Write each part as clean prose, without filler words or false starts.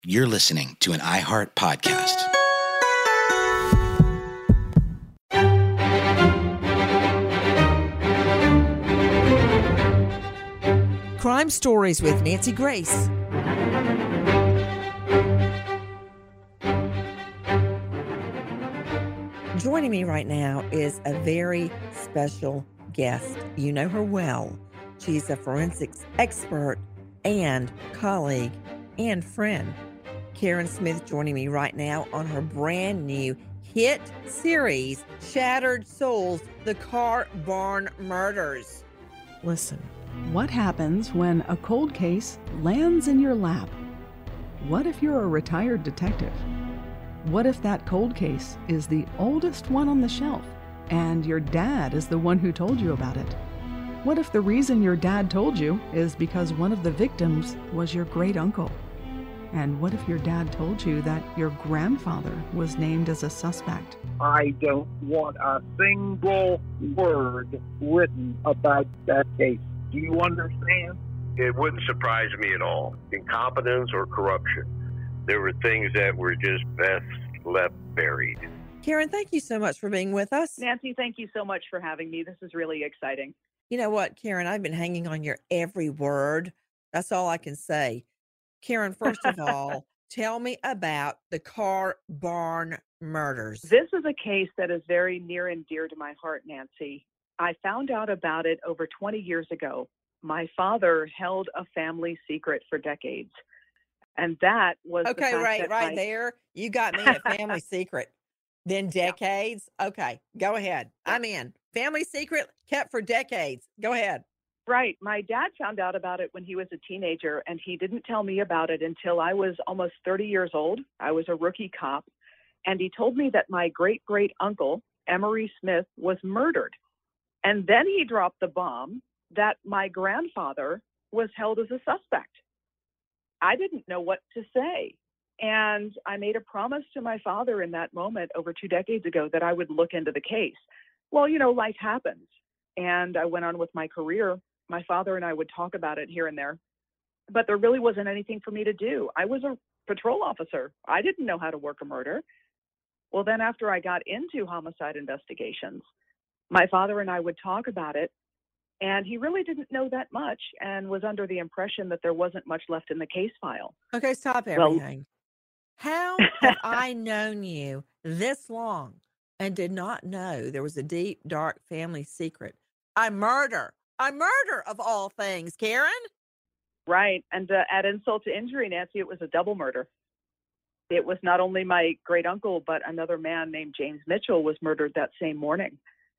You're listening to an iHeart podcast. Crime Stories with Nancy Grace. Joining me right now is a very special guest. You know her well. She's a forensics expert and colleague and friend. Karen Smith joining me right now on her brand new hit series, Shattered Souls, The Car Barn Murders. Listen, what happens when a cold case lands in your lap? What if you're a retired detective? What if that cold case is the oldest one on the shelf and your dad is the one who told you about it? What if the reason your dad told you is because one of the victims was your great uncle? And what if your dad told you that your grandfather was named as a suspect? I don't want a single word written about that case. Do you understand? It wouldn't surprise me at all. Incompetence or corruption. There were things that were just best left buried. Karen, thank you so much for being with us. Nancy, thank you so much for having me. This is really exciting. You know what, Karen, I've been hanging on your every word. That's all I can say. Karen, first of all, tell me about the Car Barn Murders. This is a case that is very near and dear to my heart, Nancy. I found out about it over 20 years ago. My father held a family secret for decades. And that was okay, right there. You got me at family secret. Then decades. Yeah. Okay, go ahead. I'm in. Family secret kept for decades. Go ahead. Right. My dad found out about it when he was a teenager, and he didn't tell me about it until I was almost 30 years old. I was a rookie cop, and he told me that my great-great-uncle, Emery Smith, was murdered. And then he dropped the bomb that my grandfather was held as a suspect. I didn't know what to say. And I made a promise to my father in that moment over 2 decades ago that I would look into the case. Well, you know, life happens. And I went on with my career. My father and I would talk about it here and there. But there really wasn't anything for me to do. I was a patrol officer. I didn't know how to work a murder. Well, then after I got into homicide investigations, my father and I would talk about it. And he really didn't know that much and was under the impression that there wasn't much left in the case file. Okay, stop everything. How have I known you this long and did not know there was a deep, dark family secret? I murder of all things, Karen. Right. And add insult to injury, Nancy, it was a double murder. It was not only my great uncle, but another man named James Mitchell was murdered that same morning.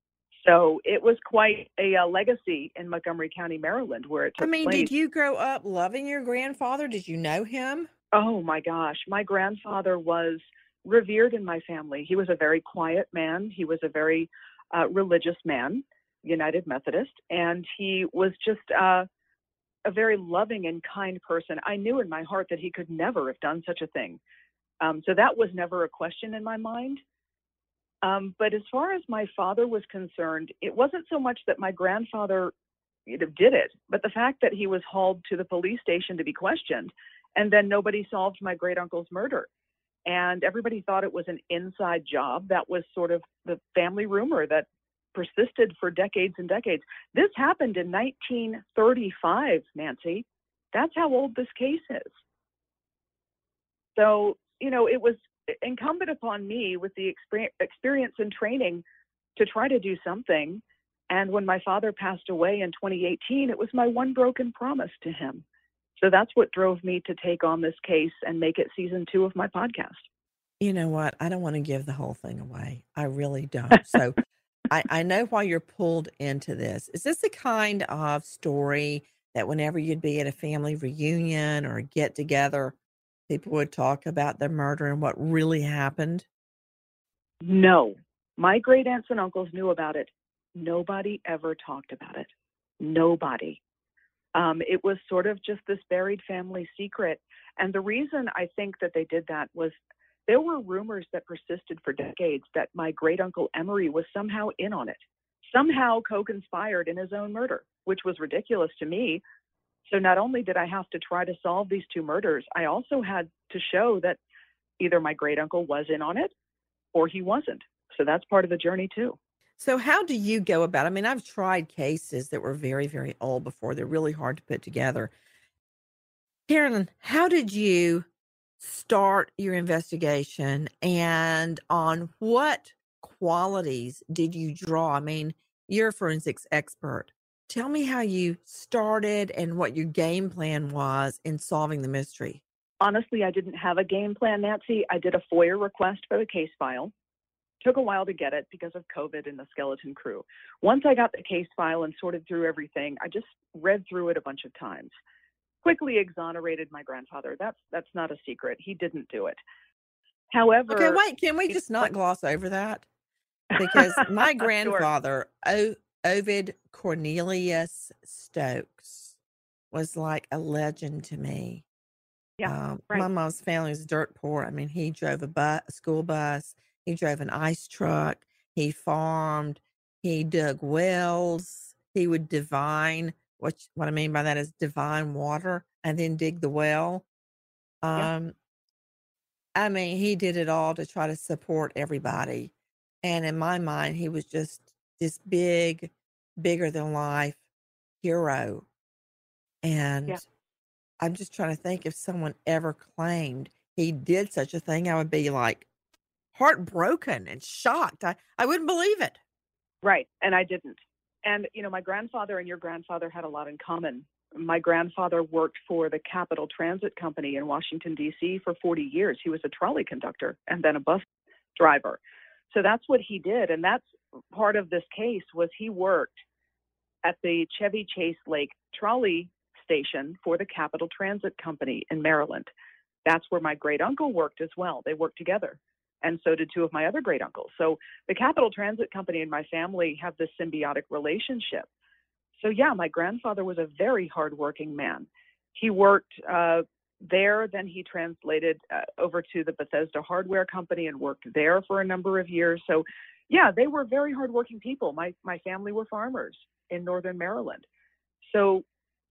So it was quite a legacy in Montgomery County, Maryland, where it took place. Did you grow up loving your grandfather? Did you know him? Oh, my gosh. My grandfather was revered in my family. He was a very quiet man. He was a very religious man, United Methodist, and he was just a very loving and kind person. I knew in my heart that he could never have done such a thing. So that was never a question in my mind. But as far as my father was concerned, it wasn't so much that my grandfather did it, but the fact that he was hauled to the police station to be questioned, and then nobody solved my great uncle's murder. And everybody thought it was an inside job. That was sort of the family rumor that persisted for decades and decades. This happened in 1935, Nancy. That's how old this case is. So, you know, it was incumbent upon me with the experience and training to try to do something. And when my father passed away in 2018, it was my one broken promise to him. So that's what drove me to take on this case and make it season 2 of my podcast. You know what? I don't want to give the whole thing away. I really don't. So I know why you're pulled into this. Is this the kind of story that whenever you'd be at a family reunion or a get together, people would talk about the murder and what really happened? No. My great aunts and uncles knew about it. Nobody ever talked about it. Nobody. It was sort of just this buried family secret. And the reason I think that they did that was there were rumors that persisted for decades that my great uncle Emery was somehow in on it, somehow co-conspired in his own murder, which was ridiculous to me. So not only did I have to try to solve these two murders, I also had to show that either my great uncle was in on it or he wasn't. So that's part of the journey too. So how do you go about it? I mean, I've tried cases that were very, very old before. They're really hard to put together. Karen, how did you start your investigation, and on what qualities did you draw? I mean, you're a forensics expert. Tell me how you started and what your game plan was in solving the mystery. Honestly, I didn't have a game plan, Nancy. I did a FOIA request for the case file. Took a while to get it because of COVID and the skeleton crew. Once I got the case file and sorted through everything, I just read through it a bunch of times. Quickly exonerated my grandfather. That's not a secret. He didn't do it. However, Okay, wait, can we just not gloss over that? Because my grandfather, Ovid Cornelius Stokes, was like a legend to me. Yeah, My mom's family was dirt poor. I mean, he drove a school bus. He drove an ice truck. He farmed. He dug wells. He would divine. What I mean by that is divine water and then dig the well. Yeah. I mean, he did it all to try to support everybody. And in my mind, he was just this bigger than life hero. And Yeah. I'm just trying to think if someone ever claimed he did such a thing, I would be like heartbroken and shocked. I wouldn't believe it. Right. And I didn't. And, my grandfather and your grandfather had a lot in common. My grandfather worked for the Capital Transit Company in Washington, D.C. for 40 years. He was a trolley conductor and then a bus driver. So that's what he did. And that's part of this case was he worked at the Chevy Chase Lake trolley station for the Capital Transit Company in Maryland. That's where my great uncle worked as well. They worked together. And so did two of my other great uncles. So the Capital Transit Company and my family have this symbiotic relationship. So yeah, my grandfather was a very hardworking man. He worked there, then he translated over to the Bethesda Hardware Company and worked there for a number of years. So yeah, they were very hardworking people. My family were farmers in Northern Maryland. So,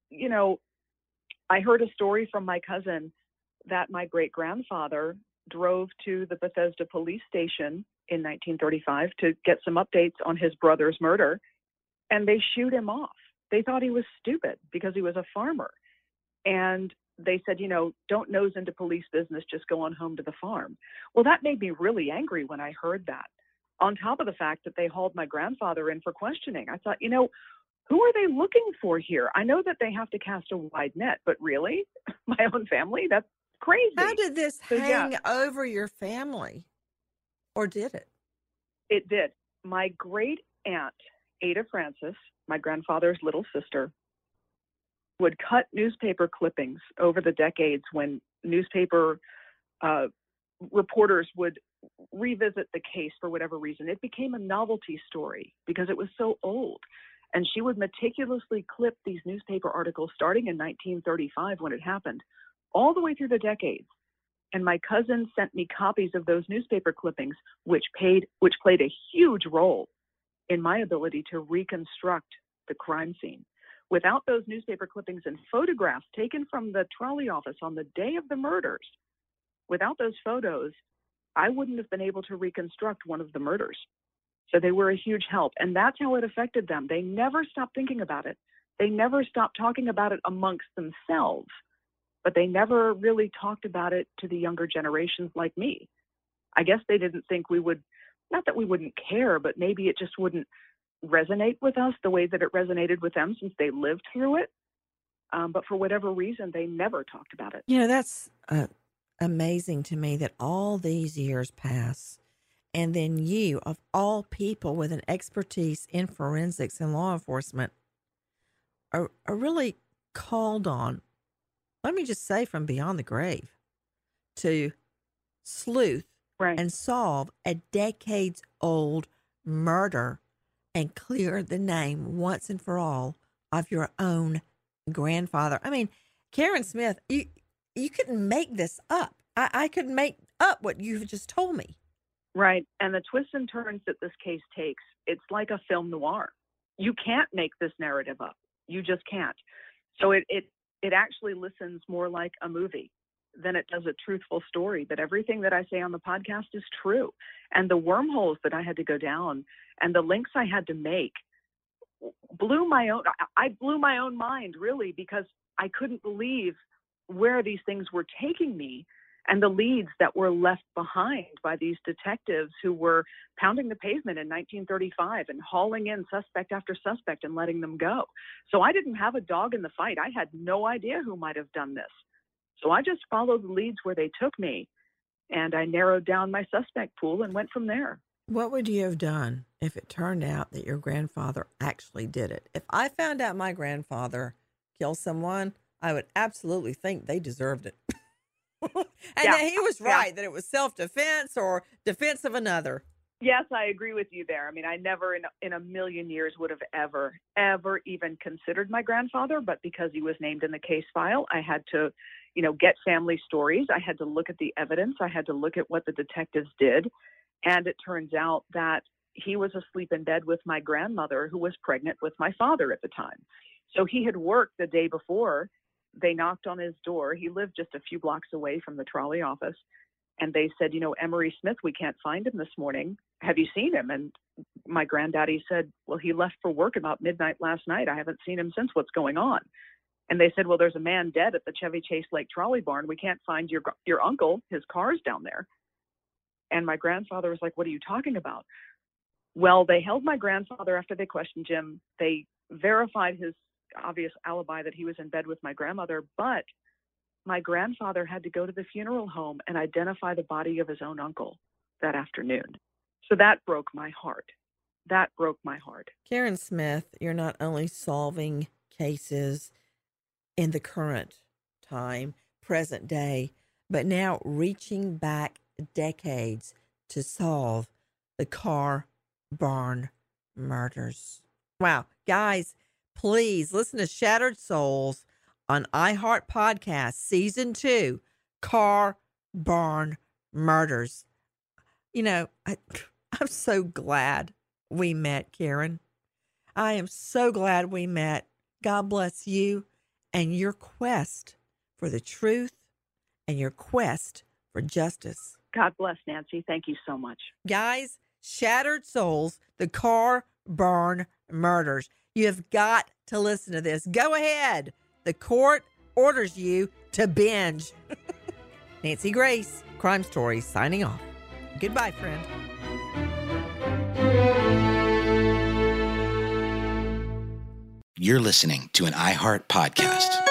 I heard a story from my cousin that my great grandfather drove to the Bethesda police station in 1935 to get some updates on his brother's murder, and they shooed him off. They thought he was stupid because he was a farmer. And they said, don't nose into police business, just go on home to the farm. Well, that made me really angry when I heard that, on top of the fact that they hauled my grandfather in for questioning. I thought, who are they looking for here? I know that they have to cast a wide net, but really? My own family? That's crazy. How did this hang over your family? Or did it? It did. My great aunt, Ada Francis, my grandfather's little sister, would cut newspaper clippings over the decades when newspaper reporters would revisit the case for whatever reason. It became a novelty story because it was so old. And she would meticulously clip these newspaper articles starting in 1935 when it happened, all the way through the decades. And my cousin sent me copies of those newspaper clippings, which played a huge role in my ability to reconstruct the crime scene. Without those newspaper clippings and photographs taken from the trolley office on the day of the murders, without those photos, I wouldn't have been able to reconstruct one of the murders. So they were a huge help. And that's how it affected them. They never stopped thinking about it. They never stopped talking about it amongst themselves, but they never really talked about it to the younger generations like me. I guess they didn't think we would, not that we wouldn't care, but maybe it just wouldn't resonate with us the way that it resonated with them since they lived through it. But for whatever reason, they never talked about it. That's amazing to me that all these years pass. And then you, of all people with an expertise in forensics and law enforcement, are really called on, let me just say, from beyond the grave, to sleuth and solve a decades-old murder and clear the name once and for all of your own grandfather. I mean, Karen Smith, you couldn't make this up. I couldn't make up what you've just told me. Right. And the twists and turns that this case takes, it's like a film noir. You can't make this narrative up. You just can't. So it it actually listens more like a movie than it does a truthful story. But everything that I say on the podcast is true. And the wormholes that I had to go down and the links I had to make blew my own mind, really, because I couldn't believe where these things were taking me and the leads that were left behind by these detectives who were pounding the pavement in 1935 and hauling in suspect after suspect and letting them go. So I didn't have a dog in the fight. I had no idea who might have done this. So I just followed the leads where they took me, and I narrowed down my suspect pool and went from there. What would you have done if it turned out that your grandfather actually did it? If I found out my grandfather killed someone, I would absolutely think they deserved it. And that he was right, that it was self-defense or defense of another. Yes, I agree with you there. I mean, I never in a million years would have ever even considered my grandfather, but because he was named in the case file, I had to, get family stories. I had to look at the evidence. I had to look at what the detectives did. And it turns out that he was asleep in bed with my grandmother, who was pregnant with my father at the time. So he had worked the day before. They knocked on his door. He lived just a few blocks away from the trolley office. And they said, Emery Smith, we can't find him this morning. Have you seen him? And my granddaddy said, well, he left for work about midnight last night. I haven't seen him since. What's going on? And they said, well, there's a man dead at the Chevy Chase Lake trolley barn. We can't find your uncle. His car's down there. And my grandfather was like, what are you talking about? Well, they held my grandfather after they questioned Jim. They verified his obvious alibi that he was in bed with my grandmother, but my grandfather had to go to the funeral home and identify the body of his own uncle that afternoon. So that broke my heart. That broke my heart. Karen Smith, you're not only solving cases in the current time, present day, but now reaching back decades to solve the car barn murders. Wow. Guys, please listen to Shattered Souls on iHeart Podcast, Season 2, Car Barn Murders. I'm so glad we met, Karen. I am so glad we met. God bless you and your quest for the truth and your quest for justice. God bless, Nancy. Thank you so much. Guys, Shattered Souls, the Car Barn Murders. You have got to listen to this. Go ahead. The court orders you to binge. Nancy Grace, Crime Stories, signing off. Goodbye, friend. You're listening to an iHeart podcast.